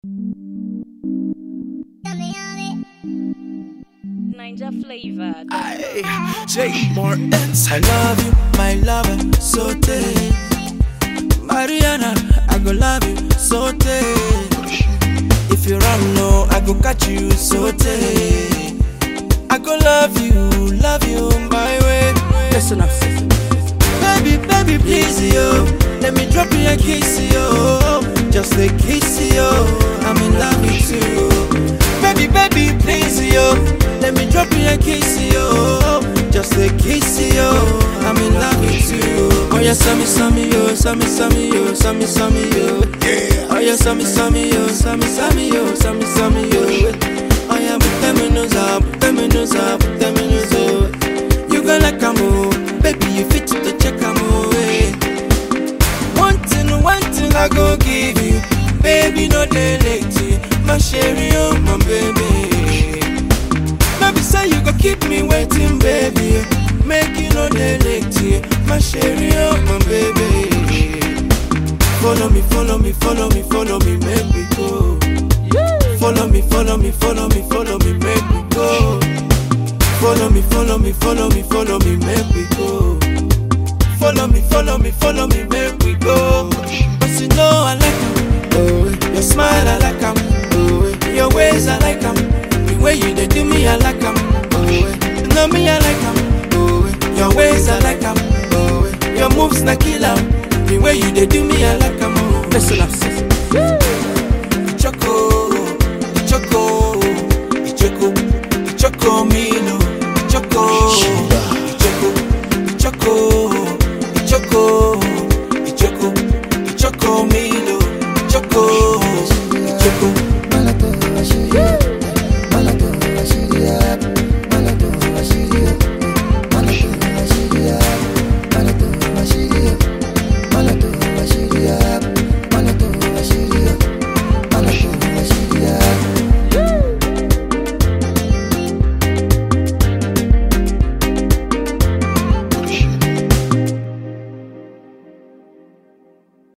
Ninja flavor. J. Martins. I love you, my lover, so take. Mariana, I go love you, so take. If you run low, I go catch you, so take. I go love you my way. Listen up, sis. Baby, please, yo. Let me drop you a kiss, yo. Just a kiss, yo. I'm in love with you. Baby, please, yo. Let me drop you a kiss, yo. Just a kiss, yo. I'm in love with you. Oh yeah, sammy, yo, sammy, yo, sammy, yo. Oh yeah, sammy, yo, sammy, yo, sammy, yo. Oh yeah, put them in those up, put them in those up, put them in those up. You go like a move, baby, you fit to check a move. One thing I go give you, baby, no day late. My sherry, oh my baby. Baby, say you go keep me waiting, baby. Make you no day late. My sherry, oh my baby. Follow me, make we go. Follow me, make we go. Follow me, make we go. Follow me, make we go. But you know I like 'em. Oh, your smile I like 'em. Oh, your ways I like 'em. The way you dey do me I like 'em. Oh, you know me I like 'em. Oh, your ways I like 'em. Oh, your moves na kill 'em. The way you dey do me I like 'em. Oh, listen up, sis. Choco, Milo, Choco, Milo, Choco.